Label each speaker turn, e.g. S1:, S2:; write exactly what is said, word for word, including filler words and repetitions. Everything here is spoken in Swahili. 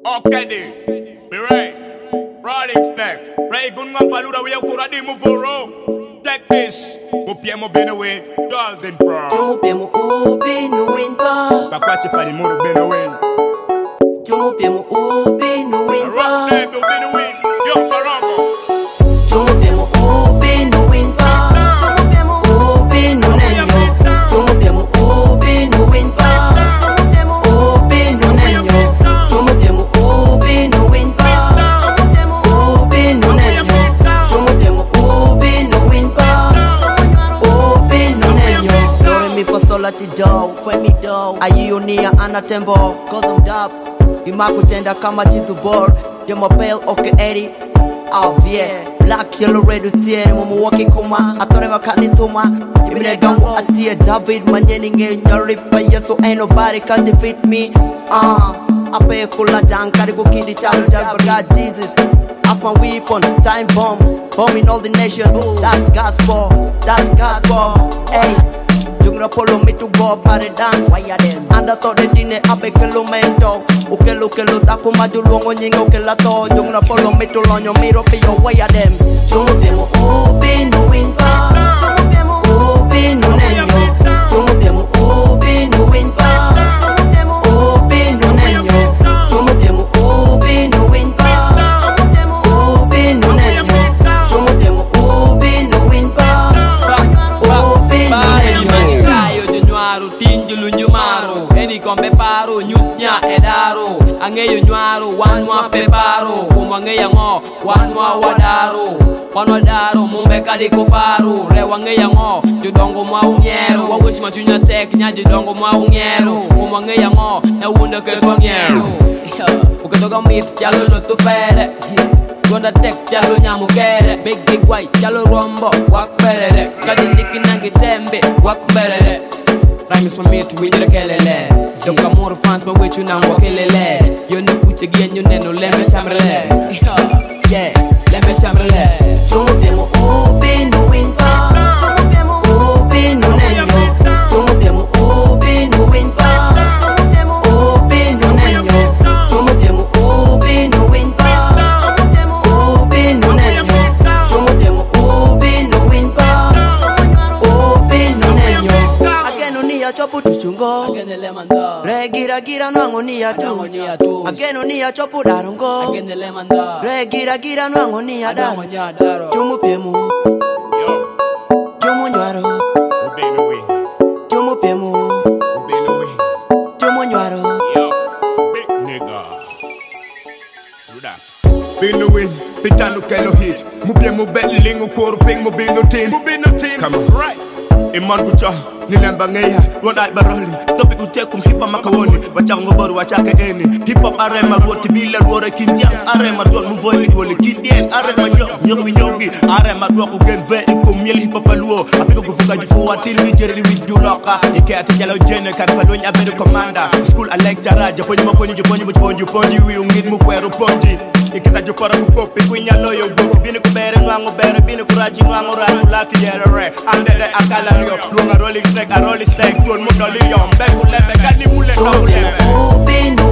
S1: Okay, then. Be right. Rolling snack. Ray Gungan Palura, we have Kuradi Muvoro. Take this. Mupiemo Benaway, dozen pro.
S2: Mupiemo Ubi no win pa.
S1: Papachi Panimuru Benaway.
S2: Mupiemo Ubi no win pa.
S1: Rock no Benaway. Yo, Parango.
S2: Mupiemo Ubi no win pa. Mupiemo Ubi no nenyo. Mupiemo Ubi no win pa. Mupiemo Ubi no nenyo. Mupiemo Ubi no win pa. Mupiemo Ubi no nenyo. Mupiemo Ubi no win pa. Ubi no nenyo. Dore mi fa sola ti do, fue mi do. Ayionia anatembo, cause I'm dub. Imakutenda kama jitu bor. Demo pale okay Eddie. Oh yeah. Black, yellow, red, tiere Momo waki kuma Atore makani tuma Ibine gangu atie David Manyeninge nyoripa Yeso ain't nobody can defeat me Uh Ape kula down Karigo kidi chalu Dal got Jesus Off my weapon Time bomb Bombing all the nation That's gospel That's gospel Hey Jungra polo me to go party dance Fire them Anda to de dine ape kelo mento Ukelo kelo taku majulongo nyinga ukela to Jungra polo me to lonyo miro piyo waya them Chungu piemo ubi no win pa Chungu piemo ubi no nenyo Chungu piemo ubi no win pa Chungu piemo ubi no nenyo Chungu piemo ubi no win pa Chungu piemo ubi no nenyo Chungu piemo ubi no win pa Ubi no nenyo
S3: Tinjulu nyumaro, eni kombe paro, nyupnya edaro. Angeyo nyuaro, wanwa peparo. Kumwangeya ngo, wanwa wadaro. Wanwa daro, mumbe kadiko paro. Rewangeya ngo, judongo mwa ungero. Wawishi machunya tek, nya judongo mwa ungero. Kumwangeya ngo, na wunda ketwa ngero. Uketoka mit, jalo loto pere. Gonda tek, jalo nyamu kere. Big big white, jalo rombo, wak perere. Kadindiki nangi tembe, wak perere. Rhymes for me to win the kelele. Don't come more fans, but wait you now, kelele. You know, put again, you know, let me shamrele. Yeah, let me shamrele.
S2: Chungu piemo ubi no win pa. Chungu piemo ubi no nenyo. Chungu piemo ubi no win pa. Chungu piemo ubi no nenyo. Chungu piemo ubi no win pa. Chungu piemo ubi no nenyo. Chungu piemo ubi no win pa. Ubi no nenyo. Ageno ni ya chopu tuchungo.
S3: Agene le manda.
S2: Re gira gira nwango ni ya tu. Ageno ni ya chopu darongo.
S3: Agene le manda.
S2: Re gira gira nwango ni ya daro.
S3: Daro.
S2: Chumu piemu.
S1: Yo.
S2: Chumu nywaro.
S1: Ubenaway.
S2: Chumu piemu.
S1: Ubenaway.
S2: Chumu nywaro.
S1: Yo. Big nigga. Do that. Benaway. Pitanu kelo hit. Mupiemo belingo koro ping mo bino team. Mubino team. Come on. Right. Iman kucha nilemba ngeya wonai baroli topi utekum hipa makawoni wachango boru wachake eni hip hop arema ruoti bila ruore kindia arema don muvoi wole kindien arema nyo nyo winyogi arema do ko gen ve ko miel hip hop luo apiko kufuga jifu watil mi jeri wi duloka ike atijalo jene karpalo nya bedo commander school a lecturer japonyi maponyi japonyi japonyi ponji wi ungin mu kwero ponji ikita jopara ku popi kwinya loyo go bini ku bere nwango bere bini ku rachi nwango rachi laki jere ande de akala rio luonga rolling snake a rolling snake tuon mo dolio mbegu lebe kadi mule ka ulebe
S2: Ubi no